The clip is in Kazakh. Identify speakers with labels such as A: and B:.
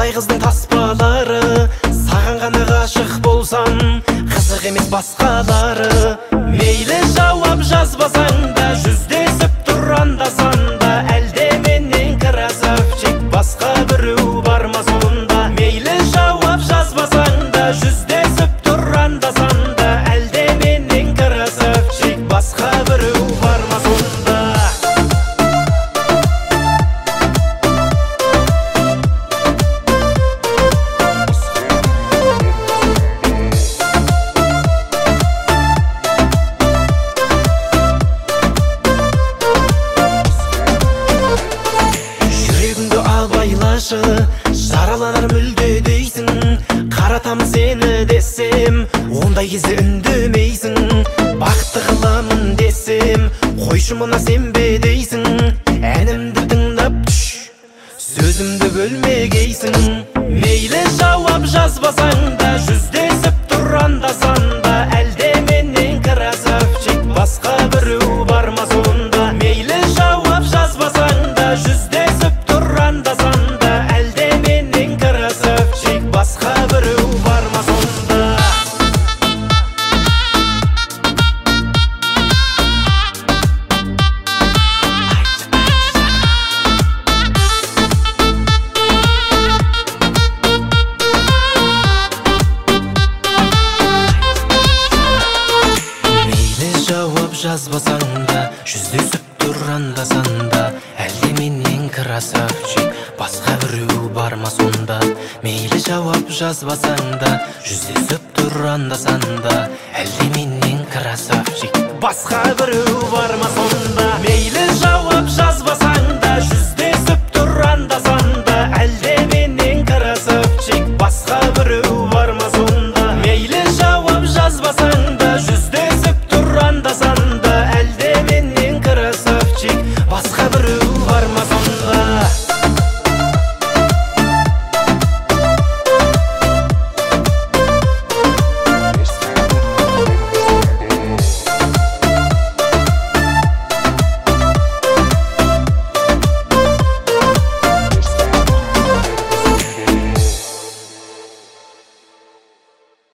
A: бай қыздың таспалары, саған ғана ғашық болсам, қызық емес басқалары. Мейлі жауап жазбасаң да, жүздесіп тұр анда-санда, әлде менен красавчик, басқа біреу бар ма сонда? Мейлі жауап жазбасаң да, жүздесіп тұр анда-санда, әлде менен красавчик, басқа біреу бар ма сонда? Жараланар мүлде дейсің, қаратам сені десем, ондай кезде үндемейсің. Бақытты қыламын десем, қойшы мұна сенбе дейсің. Әнімді тыңдап түш, сөзімді бөлмегейсің. Мейлі жауап жазбасаң да, жүздесіп тұр анда-санда, әлде менен красавчик, басқа біреу бар ма сонда? Мейлі жауап жазбасаң да, жүздесіп тұр анда-санда, әлде менен красавчик, басқа біреу бар ма сонда? Жазбасаң да, жүздесіп тұр анда-санда, әлде менен красавчик, басқа біреу бар ма сонда? Мейлі жауап жазбасаң да, жүздесіп тұр анда-санда, әлде менен красавчик, басқа біреу бар ма сонда? Мейлі